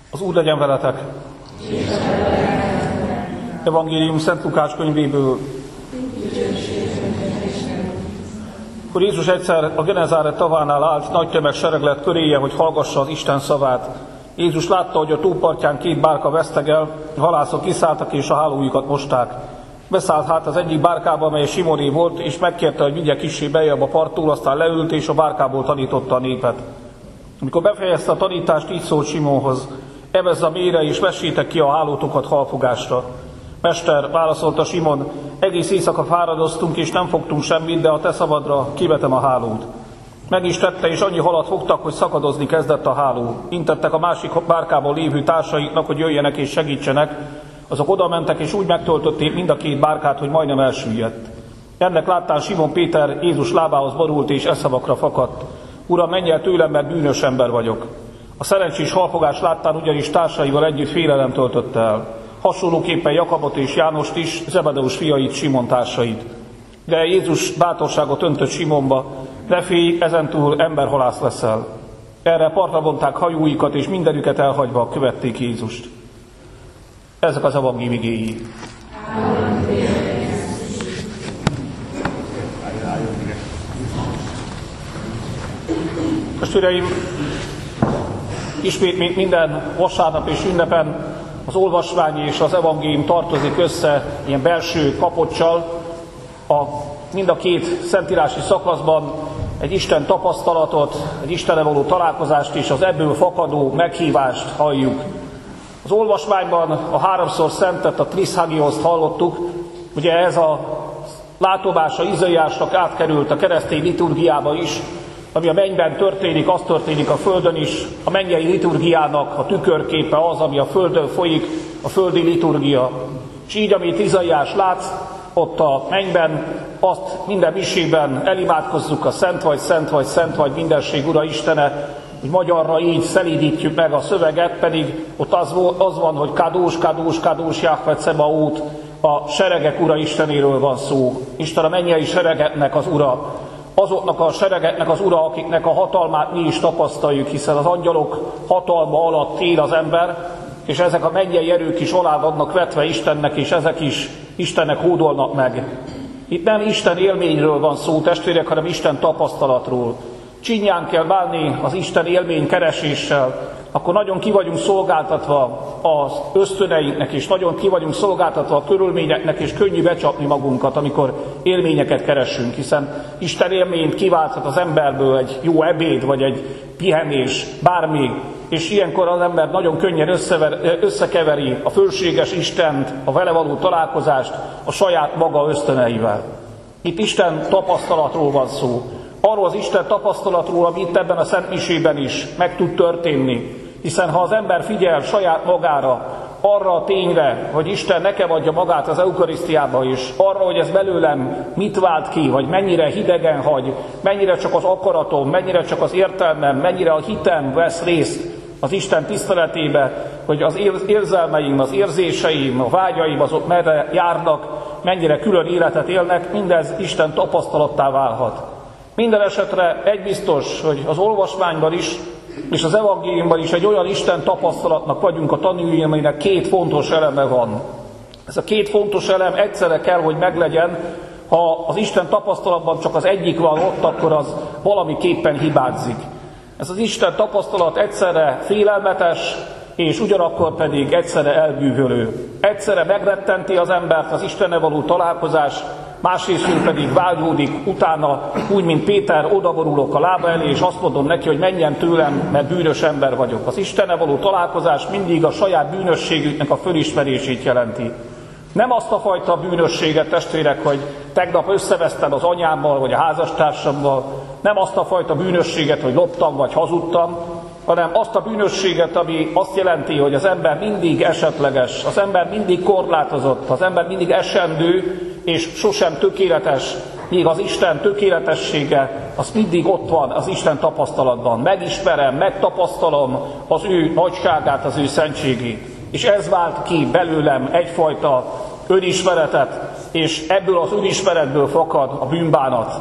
Az Úr legyen veletek! Evangélium Szent Lukács könyvéből. Akkor Jézus egyszer a Genezáret tavánál állt, nagy tömeg sereglet köréje, hogy hallgassa az Isten szavát. Jézus látta, hogy a tópartján 2 bárka vesztegel, a halászok kiszálltak és a hálójukat mosták. Beszállt hát az egyik bárkába, mely Simoné volt, és megkérte, hogy vigye kissé beljebb a parttól, aztán leült, és a bárkából tanította a népet. Amikor befejezte a tanítást, így szólt Simonhoz: evezz a mélyre, és vessétek ki a hálótokat halfogásra. Mester, válaszolta Simon, egész éjszaka fáradoztunk, és nem fogtunk semmit, de a te szabadra kivetem a hálót. Meg is tette, és annyi halat fogtak, hogy szakadozni kezdett a háló. Intettek a másik bárkában lévő társaiknak, hogy jöjjenek és segítsenek. Azok odamentek, és úgy megtöltötték mind a 2 bárkát, hogy majdnem elsüllyedt. Ennek láttán Simon Péter Jézus lábához borult, és eszavakra fakadt: Uram, menj el tőlem, mert bűnös ember vagyok. A szerencsés halfogás láttán ugyanis társaival együtt félelem töltötte el. Hasonlóképpen Jakabot és Jánost is, Zebedeus fiait, Simon társait. De Jézus bátorságot öntött Simonba: ne félj, ezentúl emberhalász leszel. Erre partra vonták hajóikat, és mindenüket elhagyva követték Jézust. Ezek az evangélium igéi. Testvéreim, ismét, mint minden vasárnap és ünnepen, az olvasmány és az evangélium tartozik össze ilyen belső kapoccsal. Mind a 2 szentírási szakaszban egy Isten tapasztalatot, egy Istennel való találkozást és az ebből fakadó meghívást halljuk. Az olvasmányban a 3-szor szentet, a Trishagioszt hallottuk. Ugye ez a látomása Izaiásnak átkerült a keresztény liturgiába is. Ami a mennyben történik, az történik a földön is. A mennyei liturgiának a tükörképe az, ami a földön folyik, a földi liturgia. És így, amit Izaiás lát ott a mennyben, azt minden misében elimádkozzuk: a Szent vagy, Szent vagy, Szent vagy, mindenség Ura Istene. Hogy magyarra így szelídítjük meg a szöveget, pedig ott az van, hogy Kadós, Kadós, Kadós, Jahve Cebaót, a seregek Ura Istenéről van szó. Isten a mennyei seregeknek az Ura. Azoknak a seregeknek az Ura, akiknek a hatalmát mi is tapasztaljuk, hiszen az angyalok hatalma alatt él az ember, és ezek a mennyei erők is alá vannak vetve Istennek, és ezek is Istennek hódolnak meg. Itt nem Isten élményről van szó, testvérek, hanem Isten tapasztalatról. Csinyán kell bánni az Isten élmény kereséssel, akkor nagyon ki vagyunk szolgáltatva az ösztöneinknek, és nagyon ki vagyunk szolgáltatva a körülményeknek, és könnyű becsapni magunkat, amikor élményeket keresünk, hiszen Isten élményt kiválthat az emberből egy jó ebéd, vagy egy pihenés, bármi, és ilyenkor az ember nagyon könnyen összekeveri a fölséges Istent, a vele való találkozást a saját maga ösztöneivel. Itt Isten tapasztalatról van szó. Arról az Isten tapasztalatról, ami itt ebben a szentmisében is meg tud történni. Hiszen ha az ember figyel saját magára, arra a tényre, hogy Isten nekem adja magát az eukarisztiába is, arra, hogy ez belőlem mit vált ki, vagy mennyire hidegen hagy, mennyire csak az akaratom, mennyire csak az értelmem, mennyire a hitem vesz részt az Isten tiszteletébe, hogy az érzelmeim, az érzéseim, a vágyaim azok merre járnak, mennyire külön életet élnek, mindez Isten tapasztalattá válhat. Minden esetre egy biztos, hogy az olvasmányban is, és az evangéliumban is egy olyan Isten tapasztalatnak vagyunk a tanúi, aminek 2 fontos eleme van. Ez a 2 fontos elem egyszerre kell, hogy meglegyen. Ha az Isten tapasztalatban csak az egyik van ott, akkor az valamiképpen hibázik. Ez az Isten tapasztalat egyszerre félelmetes, és ugyanakkor pedig egyszerre elbűvölő. Egyszerre megrettenti az embert az Istennel való találkozás, másrészt pedig vágyódik utána, úgy, mint Péter, odaborulok a lába elé, és azt mondom neki, hogy menjen tőlem, mert bűnös ember vagyok. Az Istennel való találkozás mindig a saját bűnösségüknek a fölismerését jelenti. Nem azt a fajta bűnösséget, testvérek, hogy tegnap összevesztem az anyámmal, vagy a házastársammal, nem azt a fajta bűnösséget, hogy loptam, vagy hazudtam, hanem azt a bűnösséget, ami azt jelenti, hogy az ember mindig esetleges, az ember mindig korlátozott, az ember mindig esendő, és sosem tökéletes, míg az Isten tökéletessége, az mindig ott van az Isten tapasztalatban. Megismerem, megtapasztalom az ő nagyságát, az ő szentségét. És ez vált ki belőlem egyfajta önismeretet, és ebből az önismeretből fakad a bűnbánat.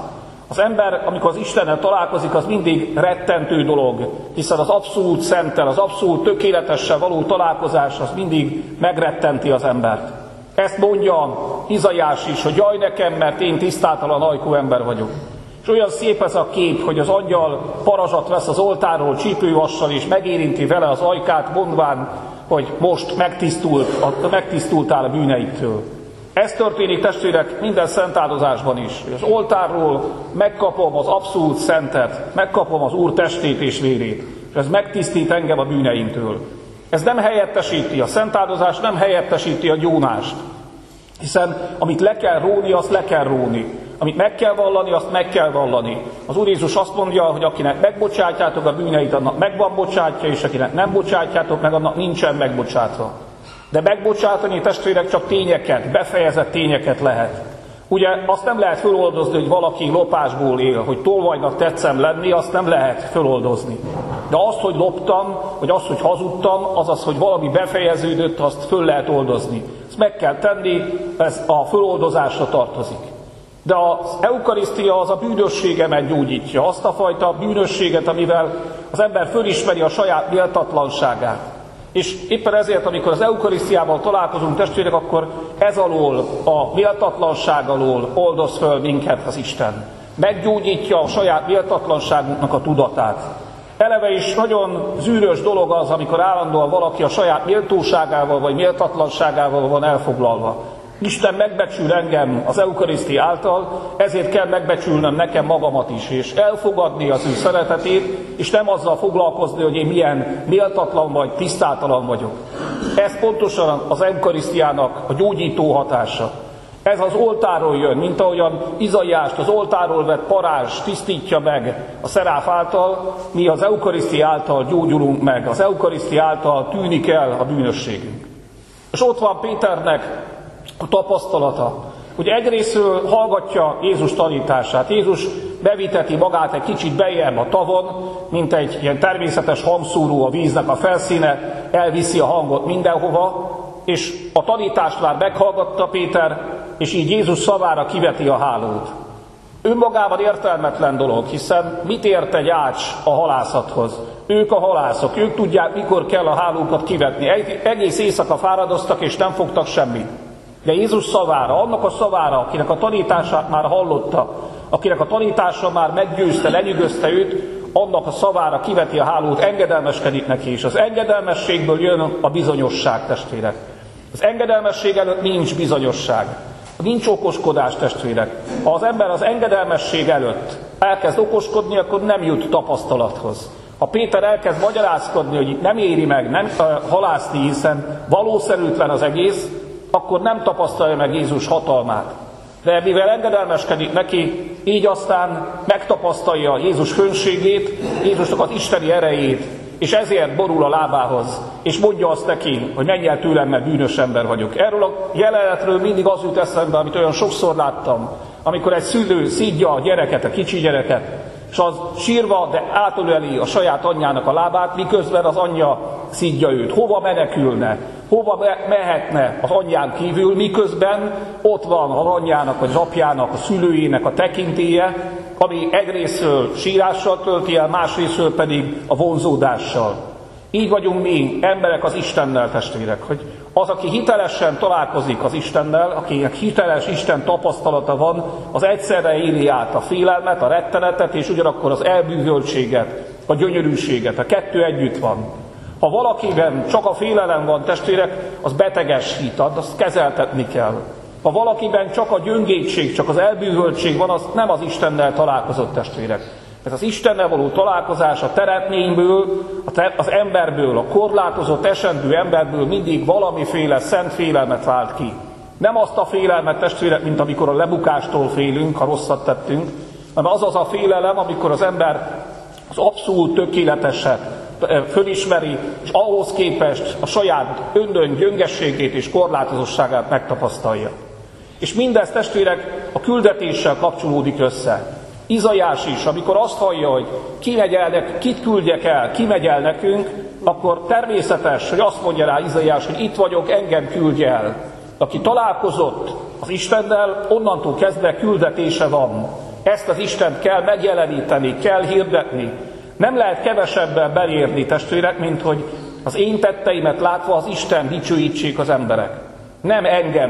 Az ember, amikor az Istennel találkozik, az mindig rettentő dolog, hiszen az abszolút szenttel, az abszolút tökéletessel való találkozás az mindig megrettenti az embert. Ezt mondja Izaiás is, hogy jaj nekem, mert én tisztátalan ajkú ember vagyok. És olyan szép ez a kép, hogy az angyal parazsat vesz az oltárról csípővassal, és megérinti vele az ajkát, mondván, hogy most megtisztultál a bűneidtől. Ez történik, testvérek, minden szentáldozásban is. Az oltárról megkapom az abszolút szentet, megkapom az Úr testét és vérét, és ez megtisztít engem a bűneimtől. Ez nem helyettesíti, a szentáldozás nem helyettesíti a gyónást, hiszen amit le kell róni, azt le kell róni. Amit meg kell vallani, azt meg kell vallani. Az Úr Jézus azt mondja, hogy akinek megbocsátjátok a bűneit, annak meg van bocsátja, és akinek nem bocsátjátok meg, annak nincsen megbocsátva. De megbocsátani, testvérek, csak tényeket, befejezett tényeket lehet. Ugye azt nem lehet föloldozni, hogy valaki lopásból él, hogy tolvajnak tetszem lenni, azt nem lehet föloldozni. De azt, hogy loptam, vagy azt, hogy hazudtam, azaz, hogy valami befejeződött, azt föl lehet oldozni. Ezt meg kell tenni, ez a föloldozásra tartozik. De az eukarisztia az a bűnösségemet gyógyítja, azt a fajta bűnösséget, amivel az ember fölismeri a saját méltatlanságát. És éppen ezért, amikor az eukarisztiával találkozunk, testvérek, akkor ez alól, a méltatlanság alól oldoz föl minket az Isten. Meggyógyítja a saját méltatlanságunknak a tudatát. Eleve is nagyon zűrös dolog az, amikor állandóan valaki a saját méltóságával vagy méltatlanságával van elfoglalva. Isten megbecsül engem az eukarisztia által, ezért kell megbecsülnöm nekem magamat is, és elfogadni az ő szeretetét, és nem azzal foglalkozni, hogy én milyen méltatlan vagy tisztátalan vagyok. Ez pontosan az eukarisztiának a gyógyító hatása. Ez az oltáról jön, mint ahogyan Izaiást az oltáról vett parázs tisztítja meg a szeráf által, mi az eukarisztia által gyógyulunk meg, az eukarisztia által tűnik el a bűnösségünk. És ott van Péternek a tapasztalata, hogy egyrészről hallgatja Jézus tanítását. Jézus beviteti magát egy kicsit bejjebb a tavon, mint egy ilyen természetes hangszóró a víznek a felszíne, elviszi a hangot mindenhova, és a tanítást már meghallgatta Péter, és így Jézus szavára kiveti a hálót. Önmagában értelmetlen dolog, hiszen mit ért egy ács a halászathoz? Ők a halászok, ők tudják, mikor kell a hálókat kivetni. Egész éjszaka fáradoztak, és nem fogtak semmit. De Jézus szavára, annak a szavára, akinek a tanítását már hallotta, akinek a tanítása már meggyőzte, lenyűgözte őt, annak a szavára kiveti a hálót, engedelmeskedik neki, és az engedelmességből jön a bizonyosság, testvérek. Az engedelmesség előtt nincs bizonyosság, nincs okoskodás, testvérek. Ha az ember az engedelmesség előtt elkezd okoskodni, akkor nem jut tapasztalathoz. Ha Péter elkezd magyarázkodni, hogy itt nem éri meg, nem halászni, hiszen valószerűtlen az egész, akkor nem tapasztalja meg Jézus hatalmát. De mivel engedelmeskedik neki, így aztán megtapasztalja Jézus fönségét, Jézusnak az isteni erejét, és ezért borul a lábához, és mondja azt neki, hogy menj el tőlem, mert bűnös ember vagyok. Erről a jelenetről mindig az jut eszembe, amit olyan sokszor láttam, amikor egy szülő szidja a gyereket, a kicsi gyereket, és az sírva, de átöleli a saját anyjának a lábát, miközben az anyja szidja őt. Hova menekülne? Hova mehetne az anyján kívül, miközben ott van az anyjának, vagy az apjának, a szülőjének a tekintélye, ami egyrészről sírással tölti el, másrészről pedig a vonzódással. Így vagyunk mi, emberek az Istennel, testvérek, hogy az, aki hitelesen találkozik az Istennel, akinek hiteles Isten tapasztalata van, az egyszerre éli át a félelmet, a rettenetet, és ugyanakkor az elbűvöltséget, a gyönyörűséget. A kettő együtt van. Ha valakiben csak a félelem van, testvérek, az beteges hit, azt kezeltetni kell. Ha valakiben csak a gyöngétség, csak az elbűvöltség van, az nem az Istennel találkozott, testvérek. Ez az Istennel való találkozás a teremtményből, az emberből, a korlátozott, esendő emberből mindig valamiféle szent félelmet vált ki. Nem azt a félelmet, testvérek, mint amikor a lebukástól félünk, ha rosszat tettünk, hanem az a félelem, amikor az ember az abszolút tökéleteset fölismeri, és ahhoz képest a saját öndön gyöngességét és korlátozosságát megtapasztalja. És mindez, testvérek, a küldetéssel kapcsolódik össze. Izaiás is, amikor azt hallja, hogy kit küldjek el, ki megy el nekünk, akkor természetes, hogy azt mondja rá Izaiás, hogy itt vagyok, engem küldj el. Aki találkozott az Istennel, onnantól kezdve küldetése van. Ezt az Istent kell megjeleníteni, kell hirdetni. Nem lehet kevesebben belérni, testvérek, mint hogy az én tetteimet látva az Isten dicsőítsék az emberek. Ne engem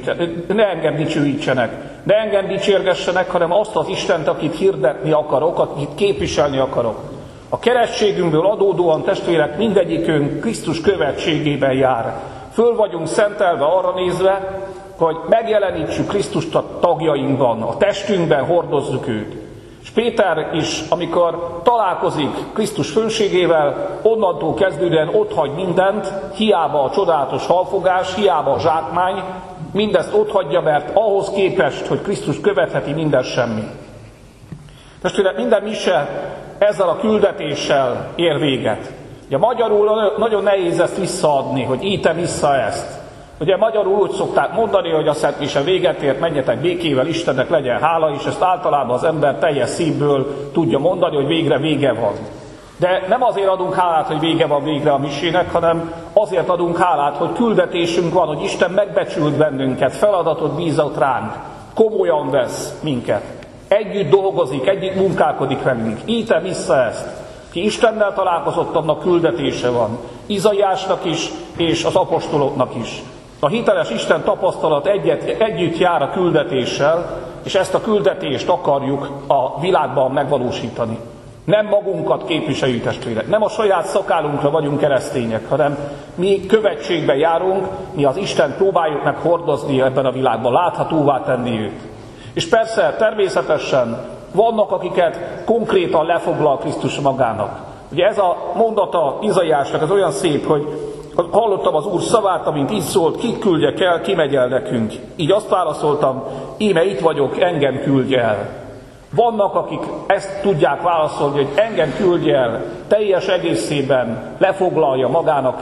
dicsőítsenek, ne engem dicsérgessenek, hanem azt az Istent, akit hirdetni akarok, akit képviselni akarok. A keresztségünkből adódóan, testvérek, mindegyikünk Krisztus követségében jár. Föl vagyunk szentelve arra nézve, hogy megjelenítsük Krisztust a tagjainkban, a testünkben hordozzuk őt. És Péter is, amikor találkozik Krisztus fönségével, onnantól kezdődően otthagy mindent, hiába a csodálatos halfogás, hiába a zsákmány, mindezt otthagyja, mert ahhoz képest, hogy Krisztus követheti, minden semmi. Testvérek, minden mise ezzel a küldetéssel ér véget. Ugye magyarul nagyon nehéz ezt visszaadni, hogy íte vissza ezt. Ugye magyarul úgy szokták mondani, hogy a Szent Mise véget ért, menjetek békével, Istennek legyen hála, és ezt általában az ember teljes szívből tudja mondani, hogy végre vége van. De nem azért adunk hálát, hogy vége van végre a misének, hanem azért adunk hálát, hogy küldetésünk van, hogy Isten megbecsült bennünket, feladatot bízott ránk, komolyan vesz minket. Együtt dolgozik, együtt munkálkodik velünk. Íte vissza ezt. Ki Istennel találkozott, annak küldetése van. Izaiásnak is, és az apostoloknak is. A hiteles Isten tapasztalat együtt jár a küldetéssel, és ezt a küldetést akarjuk a világban megvalósítani. Nem magunkat képviseljük, testvérek, nem a saját szakálunkra vagyunk keresztények, hanem mi követségben járunk, mi az Istent próbáljuk meg hordozni ebben a világban, láthatóvá tenni őt. És persze, természetesen vannak, akiket konkrétan lefoglal Krisztus magának. Ugye ez a mondata Izaiásnak, ez olyan szép, hogy hallottam az Úr szavát, amint így szólt, kit küldjek el, ki megy el nekünk. Így azt válaszoltam, íme itt vagyok, engem küldj el. Vannak, akik ezt tudják válaszolni, hogy engem küldj el, teljes egészében lefoglal magának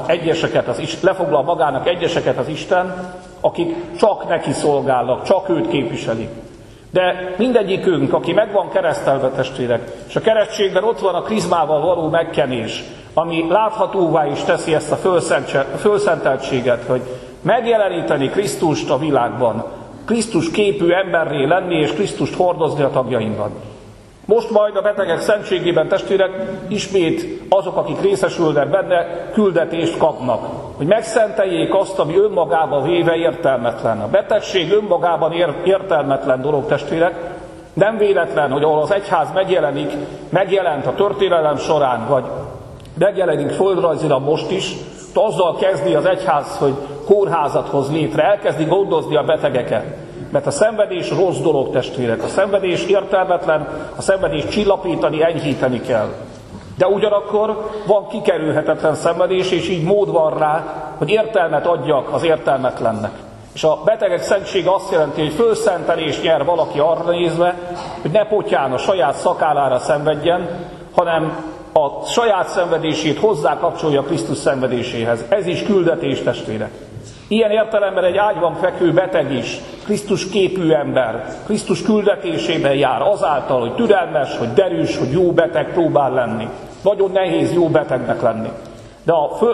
egyeseket az Isten, akik csak neki szolgálnak, csak őt képviselik. De mindegyikünk, aki meg van keresztelve, testvérek, és a keresztségben ott van a krizmával való megkenés, ami láthatóvá is teszi ezt a fölszenteltséget, hogy megjeleníteni Krisztust a világban, Krisztus képű emberré lenni, és Krisztust hordozni a tagjainkban. Most majd a betegek szentségében, testvérek, ismét azok, akik részesülnek benne, küldetést kapnak, hogy megszenteljék azt, ami önmagában véve értelmetlen. A betegség önmagában értelmetlen dolog, testvérek. Nem véletlen, hogy ahol az egyház megjelent a történelem során, vagy megjelenik földrajzilag most is, azzal kezdi az egyház, hogy kórházat hoz létre, elkezdi gondozni a betegeket. Mert a szenvedés rossz dolog, testvérek. A szenvedés értelmetlen, a szenvedés csillapítani, enyhíteni kell. De ugyanakkor van kikerülhetetlen szenvedés, és így mód van rá, hogy értelmet adjak az értelmetlennek. És a betegek szentsége azt jelenti, hogy fölszentelést nyer valaki arra nézve, hogy ne potyán a saját szakállára szenvedjen, hanem a saját szenvedését hozzá kapcsolja Krisztus szenvedéséhez. Ez is küldetés, testvérek. Ilyen értelemben egy ágyban fekvő beteg is Krisztus képű ember, Krisztus küldetésében jár azáltal, hogy türelmes, hogy derűs, hogy jó beteg próbál lenni. Nagyon nehéz jó betegnek lenni. De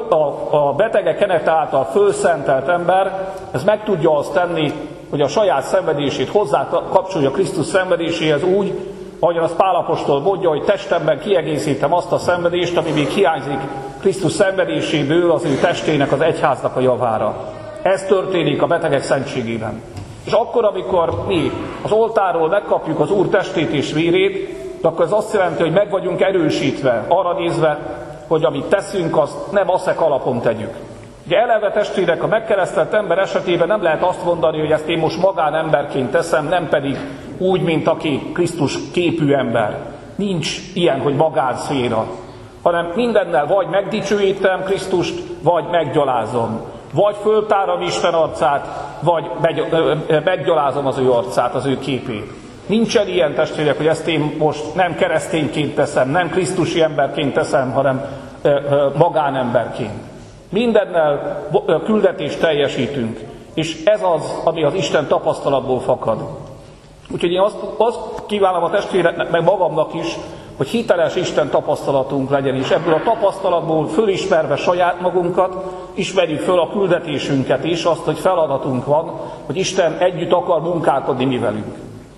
a betegek kenete által fölszentelt ember, ez meg tudja azt tenni, hogy a saját szenvedését hozzá kapcsolja Krisztus szenvedéséhez úgy, ahogyan az Pál apostol mondja, hogy testemben kiegészítem azt a szenvedést, ami még hiányzik Krisztus szenvedéséből az ő testének, az egyháznak a javára. Ez történik a betegek szentségében. És akkor, amikor mi az oltáról megkapjuk az Úr testét és vérét, akkor ez azt jelenti, hogy meg vagyunk erősítve, arra nézve, hogy amit teszünk, azt nem aszek alapon tegyük. Ugye eleve, testvérek, a megkeresztelt ember esetében nem lehet azt mondani, hogy ezt én most magánemberként teszem, nem pedig úgy, mint aki Krisztus képű ember. Nincs ilyen, hogy magánszféra, hanem mindennel vagy megdicsőítem Krisztust, vagy meggyalázom. Vagy föltárom Isten arcát, vagy meggyalázom az ő arcát, az ő képét. Nincsen ilyen, testvérek, hogy ezt én most nem keresztényként teszem, nem krisztusi emberként teszem, hanem magánemberként. Mindennel küldetést teljesítünk, és ez az, ami az Isten tapasztalatból fakad. Úgyhogy én azt kívánom a testvéreknek, meg magamnak is, hogy hiteles Isten tapasztalatunk legyen, és ebből a tapasztalatból fölismerve saját magunkat, ismerjük föl a küldetésünket is, azt, hogy feladatunk van, hogy Isten együtt akar munkálkodni mi velünk.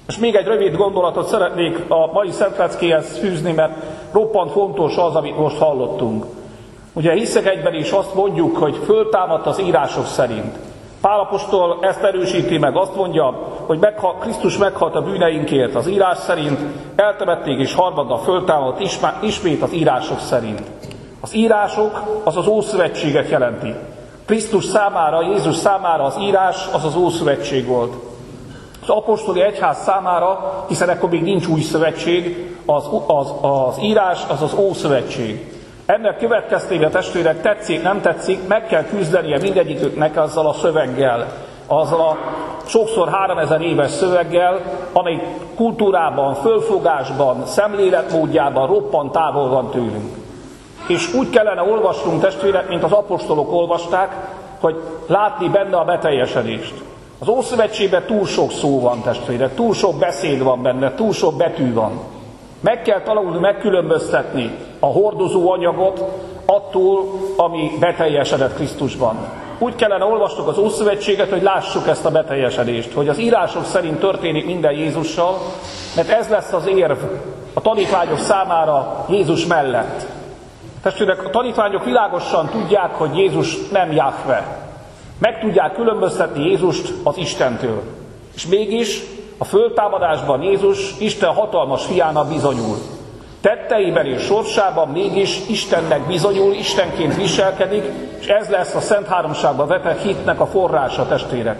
És még egy rövid gondolatot szeretnék a mai szentleckéhez fűzni, mert roppant fontos az, amit most hallottunk. Ugye hiszek egyben is azt mondjuk, hogy föltámadt az írások szerint. Pál apostol ezt erősíti meg, azt mondja, hogy Krisztus meghalt a bűneinkért az írás szerint, eltemették és harmadnap föltámadt ismét az írások szerint. Az írások az az Ószövetséget jelenti. Krisztus számára, Jézus számára az írás az az Ószövetség volt. Az apostoli egyház számára, hiszen ekkor még nincs új szövetség, az írás az az Ószövetség. Ennek következtében, testvérek, tetszik, nem tetszik, meg kell küzdenie mindegyiküknek azzal a szöveggel, azzal a sokszor 3000 éves szöveggel, amely kultúrában, fölfogásban, szemléletmódjában roppant távol van tőlünk. És úgy kellene olvasnunk, testvérek, mint az apostolok olvasták, hogy látni benne a beteljesedést. Az Ószövetségben túl sok szó van, testvérek, túl sok beszéd van benne, túl sok betű van. Meg kell tanulni megkülönböztetni a hordozó anyagot attól, ami beteljesedett Krisztusban. Úgy kellene olvasnunk az Ószövetséget, hogy lássuk ezt a beteljesedést, hogy az írások szerint történik minden Jézussal, mert ez lesz az érv a tanítványok számára Jézus mellett. Testvérek, a tanítványok világosan tudják, hogy Jézus nem Jahve. Meg tudják különböztetni Jézust az Istentől. És mégis a föltámadásban Jézus Isten hatalmas fiának bizonyul. Tetteiben és sorsában mégis Istennek bizonyul, Istenként viselkedik, és ez lesz a Szent Háromságba vetett hitnek a forrása, testvérek.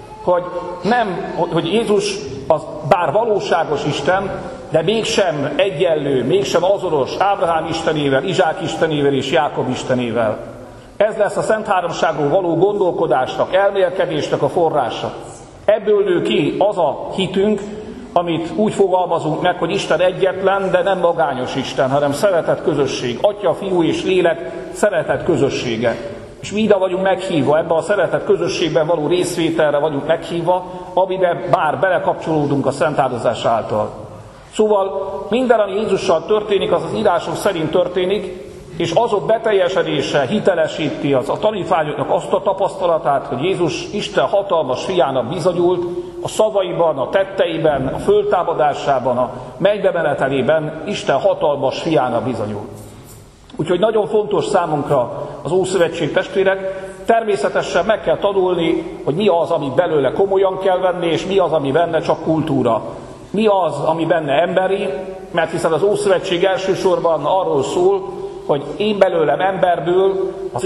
Hogy Jézus az bár valóságos Isten, de mégsem egyenlő, mégsem azonos Ábrahám Istenével, Izsák Istenével és Jákob Istenével. Ez lesz a Szent Háromságról való gondolkodásnak, elmélkedésnek a forrása. Ebből nő ki az a hitünk, amit úgy fogalmazunk meg, hogy Isten egyetlen, de nem magányos Isten, hanem szeretett közösség. Atya, Fiú és Lélek szeretett közössége. És mi ide vagyunk meghívva, ebben a szeretett közösségben való részvételre vagyunk meghívva, amiben bár belekapcsolódunk a szent áldozás által. Szóval minden, ami Jézussal történik, az az írások szerint történik, és azok beteljesedése hitelesíti a tanítványoknak azt a tapasztalatát, hogy Jézus Isten hatalmas fiának bizonyult, a szavaiban, a tetteiben, a föltámadásában, a mennybe menetelében Isten hatalmas fiának bizonyult. Úgyhogy nagyon fontos számunkra az Ószövetség, testvérek, természetesen meg kell tanulni, hogy mi az, ami belőle komolyan kell venni, és mi az, ami benne csak kultúra. Mi az, ami benne emberi, mert hiszen az Ószövetség elsősorban arról szól, hogy én belőlem emberből az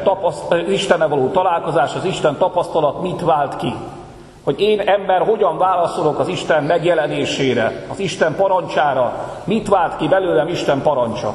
Istennel való találkozás, az Isten tapasztalat mit vált ki. Hogy én ember hogyan válaszolok az Isten megjelenésére, az Isten parancsára, mit vált ki belőlem Isten parancsa.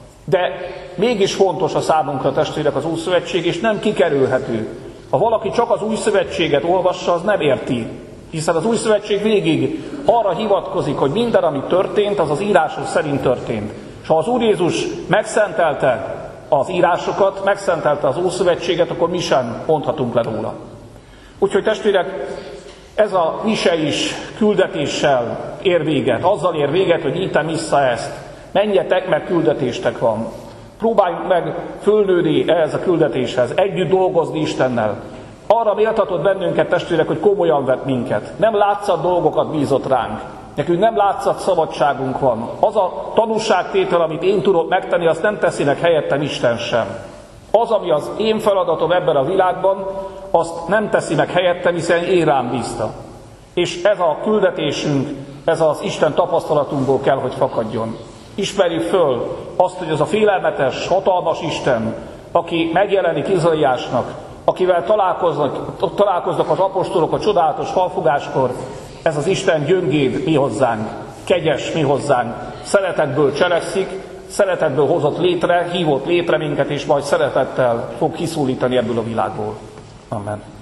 De mégis fontos a számunkra, testvérek, az Ószövetség, és nem kikerülhető. Ha valaki csak az Új Szövetséget olvassa, az nem érti. Hiszen az Új Szövetség végig arra hivatkozik, hogy minden, ami történt, az az írások szerint történt. És ha az Úr Jézus megszentelte az írásokat, megszentelte az Ószövetséget, akkor mi sem mondhatunk le róla. Úgyhogy testvérek, ez a mise is küldetéssel ér véget. Azzal ér véget, hogy írtam vissza ezt. Menjetek, mert küldetéstek van. Próbáljuk meg fölnőni ehhez a küldetéshez, együtt dolgozni Istennel. Arra méltatott bennünket, testvérek, hogy komolyan vett minket. Nem látszat dolgokat bízott ránk. Nekünk nem látszat szabadságunk van. Az a tanúságtétel, amit én tudok megtenni, azt nem teszinek helyettem Isten sem. Az, ami az én feladatom ebben a világban, azt nem teszi meg helyettem, hiszen én rám bízta. És ez a küldetésünk, ez az Isten tapasztalatunkból kell, hogy fakadjon. Ismerjük föl azt, hogy az a félelmetes, hatalmas Isten, aki megjelenik Izaiásnak, akivel találkoznak az apostolok a csodálatos felfogáskor, ez az Isten gyöngéd mi hozzánk, kegyes mi hozzánk, szeretetből cselekszik, szeretetből hozott létre, hívott létre minket, és majd szeretettel fog kiszólítani ebből a világból. Amen.